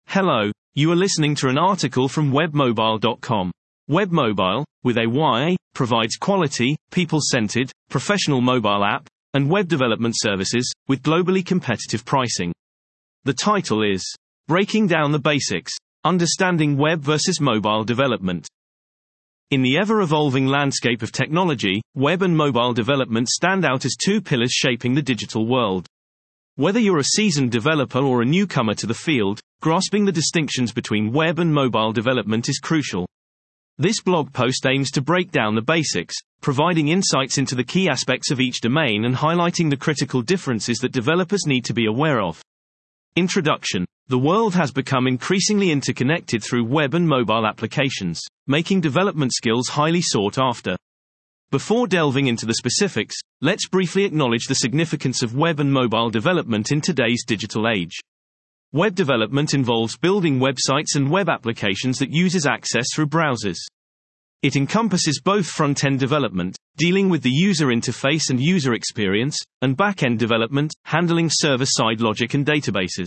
Hello, you are listening to an article from webmobile.com. Webmobile, with a Y, provides quality, people-centered, professional mobile app and web development services with globally competitive pricing. The title is Breaking Down the Basics: Understanding Web versus Mobile Development. In the ever-evolving landscape of technology, web and mobile development stand out as two pillars shaping the digital world. Whether you're a seasoned developer or a newcomer to the field, grasping the distinctions between web and mobile development is crucial. This blog post aims to break down the basics, providing insights into the key aspects of each domain and highlighting the critical differences that developers need to be aware of. Introduction. The world has become increasingly interconnected through web and mobile applications, making development skills highly sought after. Before delving into the specifics, let's briefly acknowledge the significance of web and mobile development in today's digital age. Web development involves building websites and web applications that users access through browsers. It encompasses both front-end development, dealing with the user interface and user experience, and back-end development, handling server-side logic and databases.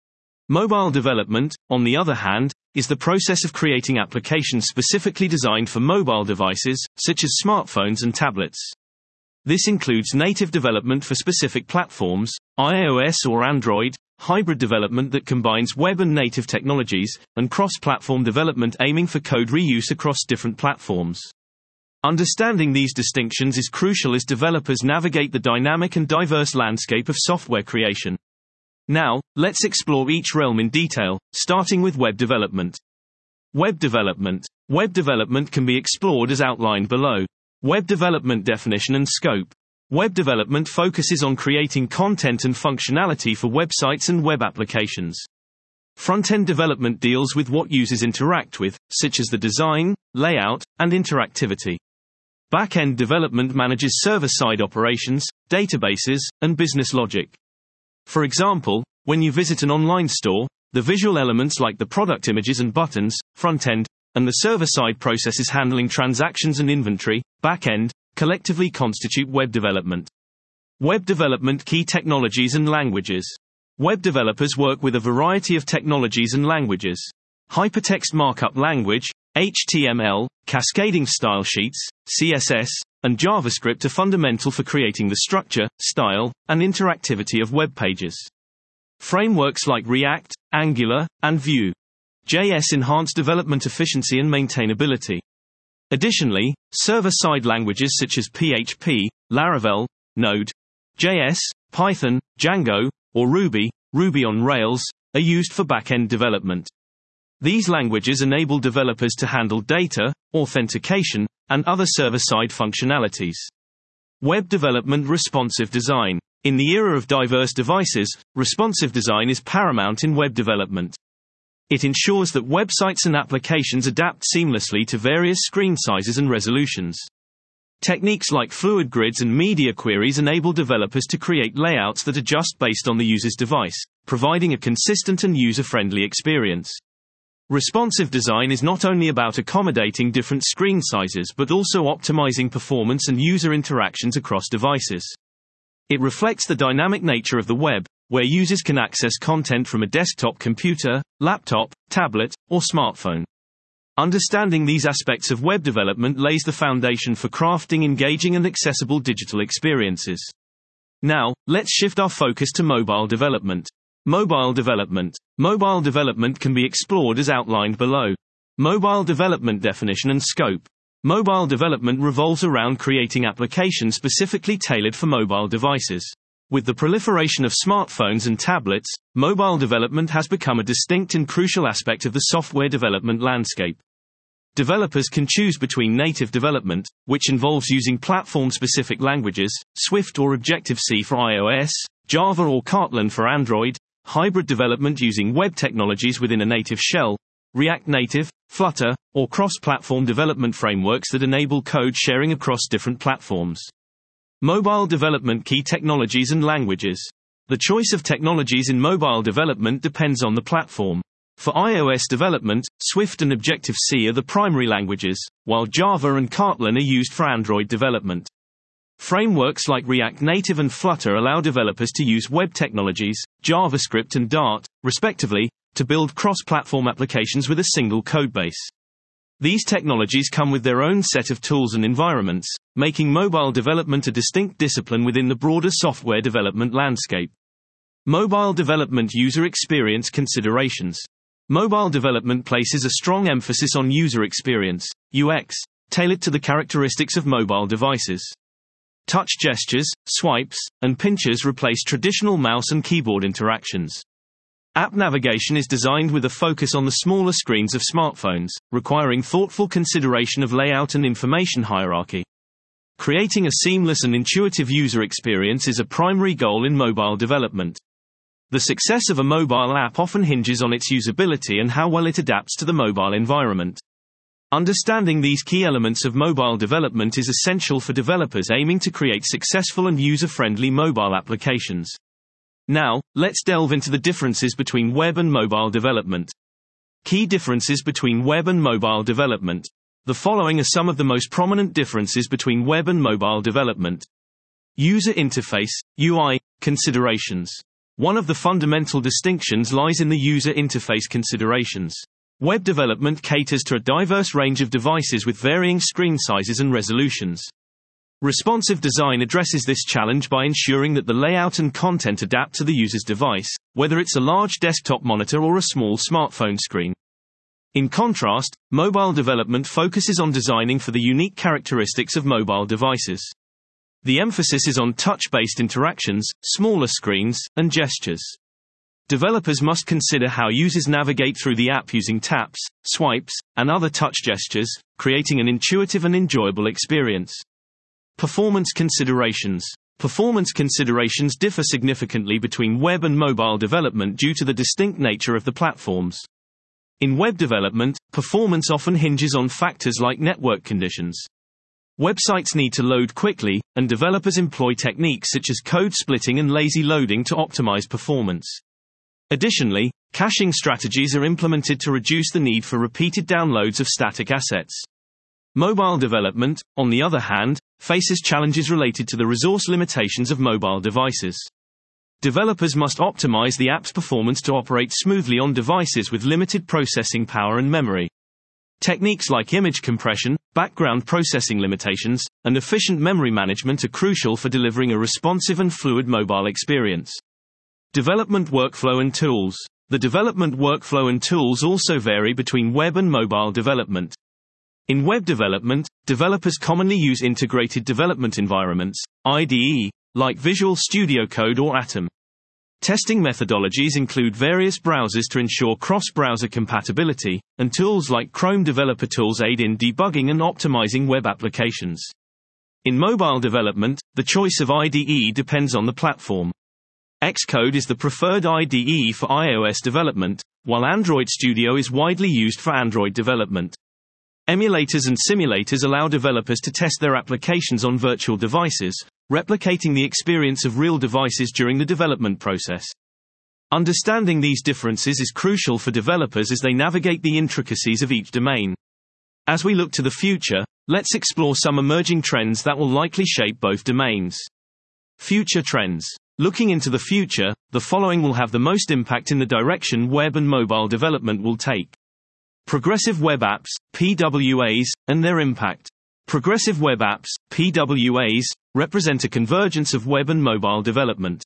Mobile development, on the other hand, is the process of creating applications specifically designed for mobile devices, such as smartphones and tablets. This includes native development for specific platforms, iOS or Android, hybrid development that combines web and native technologies, and cross-platform development aiming for code reuse across different platforms. Understanding these distinctions is crucial as developers navigate the dynamic and diverse landscape of software creation. Now, let's explore each realm in detail, starting with web development. Web development. Web development can be explored as outlined below. Web development definition and scope. Web development focuses on creating content and functionality for websites and web applications. Front-end development deals with what users interact with, such as the design, layout, and interactivity. Back-end development manages server-side operations, databases, and business logic. For example, when you visit an online store, the visual elements like the product images and buttons, front-end, and the server-side processes handling transactions and inventory, back-end, collectively constitute web development. Web development key technologies and languages. Web developers work with a variety of technologies and languages. Hypertext Markup Language, HTML, cascading style sheets, CSS, and JavaScript are fundamental for creating the structure, style, and interactivity of web pages. Frameworks like React, Angular, and Vue.js enhance development efficiency and maintainability. Additionally, server-side languages such as PHP, Laravel, Node.js, Python, Django, or Ruby on Rails, are used for back-end development. These languages enable developers to handle data, authentication, and other server-side functionalities. Web development responsive design. In the era of diverse devices, responsive design is paramount in web development. It ensures that websites and applications adapt seamlessly to various screen sizes and resolutions. Techniques like fluid grids and media queries enable developers to create layouts that adjust based on the user's device, providing a consistent and user-friendly experience. Responsive design is not only about accommodating different screen sizes but also optimizing performance and user interactions across devices. It reflects the dynamic nature of the web, where users can access content from a desktop computer, laptop, tablet, or smartphone. Understanding these aspects of web development lays the foundation for crafting engaging and accessible digital experiences. Now, let's shift our focus to mobile development. Mobile development. Mobile development can be explored as outlined below. Mobile development definition and scope. Mobile development revolves around creating applications specifically tailored for mobile devices. With the proliferation of smartphones and tablets, mobile development has become a distinct and crucial aspect of the software development landscape. Developers can choose between native development, which involves using platform-specific languages, Swift or Objective-C for iOS, Java or Kotlin for Android, hybrid development using web technologies within a native shell, React Native, Flutter, or cross-platform development frameworks that enable code sharing across different platforms. Mobile development key technologies and languages. The choice of technologies in mobile development depends on the platform. For iOS development, Swift and Objective-C are the primary languages, while Java and Kotlin are used for Android development. Frameworks like React Native and Flutter allow developers to use web technologies, JavaScript and Dart, respectively, to build cross-platform applications with a single codebase. These technologies come with their own set of tools and environments, making mobile development a distinct discipline within the broader software development landscape. Mobile development user experience considerations. Mobile development places a strong emphasis on user experience, UX, tailored to the characteristics of mobile devices. Touch gestures, swipes, and pinches replace traditional mouse and keyboard interactions. App navigation is designed with a focus on the smaller screens of smartphones, requiring thoughtful consideration of layout and information hierarchy. Creating a seamless and intuitive user experience is a primary goal in mobile development. The success of a mobile app often hinges on its usability and how well it adapts to the mobile environment. Understanding these key elements of mobile development is essential for developers aiming to create successful and user-friendly mobile applications. Now, let's delve into the differences between web and mobile development. Key differences between web and mobile development. The following are some of the most prominent differences between web and mobile development. User interface, UI, considerations. One of the fundamental distinctions lies in the user interface considerations. Web development caters to a diverse range of devices with varying screen sizes and resolutions. Responsive design addresses this challenge by ensuring that the layout and content adapt to the user's device, whether it's a large desktop monitor or a small smartphone screen. In contrast, mobile development focuses on designing for the unique characteristics of mobile devices. The emphasis is on touch-based interactions, smaller screens, and gestures. Developers must consider how users navigate through the app using taps, swipes, and other touch gestures, creating an intuitive and enjoyable experience. Performance considerations. Performance considerations differ significantly between web and mobile development due to the distinct nature of the platforms. In web development, performance often hinges on factors like network conditions. Websites need to load quickly, and developers employ techniques such as code splitting and lazy loading to optimize performance. Additionally, caching strategies are implemented to reduce the need for repeated downloads of static assets. Mobile development, on the other hand, faces challenges related to the resource limitations of mobile devices. Developers must optimize the app's performance to operate smoothly on devices with limited processing power and memory. Techniques like image compression, background processing limitations, and efficient memory management are crucial for delivering a responsive and fluid mobile experience. Development workflow and tools. The development workflow and tools also vary between web and mobile development. In web development, developers commonly use integrated development environments, IDE, like Visual Studio Code or Atom. Testing methodologies include various browsers to ensure cross-browser compatibility, and tools like Chrome Developer Tools aid in debugging and optimizing web applications. In mobile development, the choice of IDE depends on the platform. Xcode is the preferred IDE for iOS development, while Android Studio is widely used for Android development. Emulators and simulators allow developers to test their applications on virtual devices, replicating the experience of real devices during the development process. Understanding these differences is crucial for developers as they navigate the intricacies of each domain. As we look to the future, let's explore some emerging trends that will likely shape both domains. Future trends. Looking into the future, the following will have the most impact in the direction web and mobile development will take. Progressive web apps, PWAs, and their impact. Progressive web apps, PWAs, represent a convergence of web and mobile development.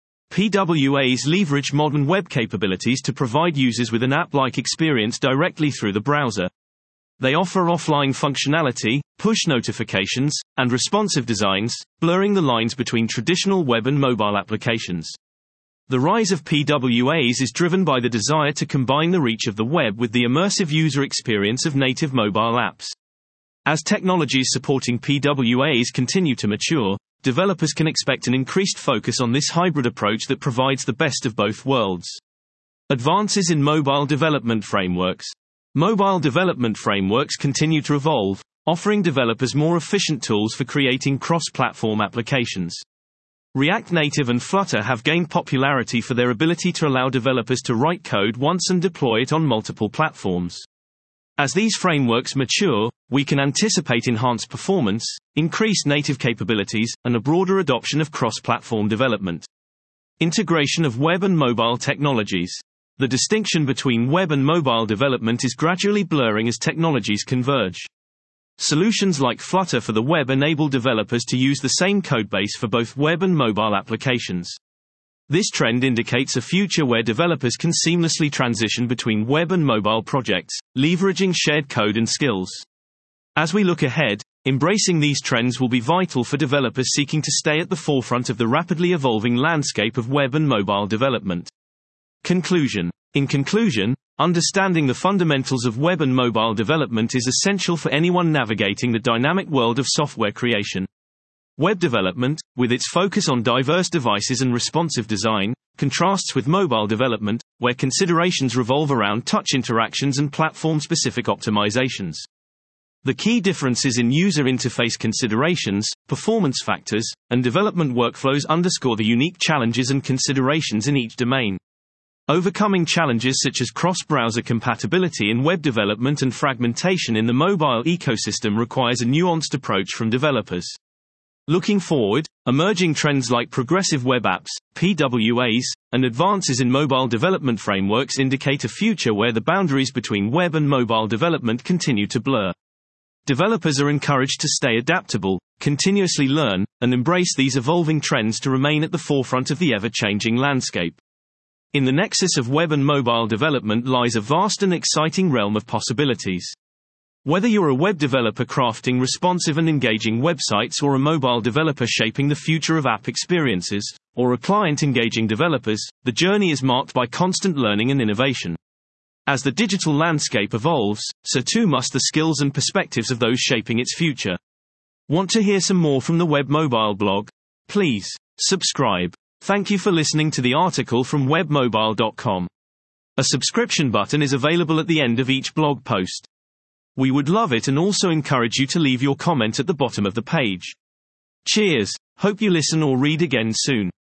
PWAs leverage modern web capabilities to provide users with an app-like experience directly through the browser. They offer offline functionality, push notifications, and responsive designs, blurring the lines between traditional web and mobile applications. The rise of PWAs is driven by the desire to combine the reach of the web with the immersive user experience of native mobile apps. As technologies supporting PWAs continue to mature, developers can expect an increased focus on this hybrid approach that provides the best of both worlds. Advances in mobile development frameworks. Mobile development frameworks continue to evolve, offering developers more efficient tools for creating cross-platform applications. React Native and Flutter have gained popularity for their ability to allow developers to write code once and deploy it on multiple platforms. As these frameworks mature, we can anticipate enhanced performance, increased native capabilities, and a broader adoption of cross-platform development. Integration of web and mobile technologies. The distinction between web and mobile development is gradually blurring as technologies converge. Solutions like Flutter for the web enable developers to use the same codebase for both web and mobile applications. This trend indicates a future where developers can seamlessly transition between web and mobile projects, leveraging shared code and skills. As we look ahead, embracing these trends will be vital for developers seeking to stay at the forefront of the rapidly evolving landscape of web and mobile development. Conclusion. In conclusion, understanding the fundamentals of web and mobile development is essential for anyone navigating the dynamic world of software creation. Web development, with its focus on diverse devices and responsive design, contrasts with mobile development, where considerations revolve around touch interactions and platform-specific optimizations. The key differences in user interface considerations, performance factors, and development workflows underscore the unique challenges and considerations in each domain. Overcoming challenges such as cross-browser compatibility in web development and fragmentation in the mobile ecosystem requires a nuanced approach from developers. Looking forward, emerging trends like progressive web apps, PWAs, and advances in mobile development frameworks indicate a future where the boundaries between web and mobile development continue to blur. Developers are encouraged to stay adaptable, continuously learn, and embrace these evolving trends to remain at the forefront of the ever-changing landscape. In the nexus of web and mobile development lies a vast and exciting realm of possibilities. Whether you're a web developer crafting responsive and engaging websites or a mobile developer shaping the future of app experiences, or a client engaging developers, the journey is marked by constant learning and innovation. As the digital landscape evolves, so too must the skills and perspectives of those shaping its future. Want to hear some more from the Web Mobile blog? Please subscribe. Thank you for listening to the article from webmobile.com. A subscription button is available at the end of each blog post. We would love it and also encourage you to leave your comment at the bottom of the page. Cheers, hope you listen or read again soon.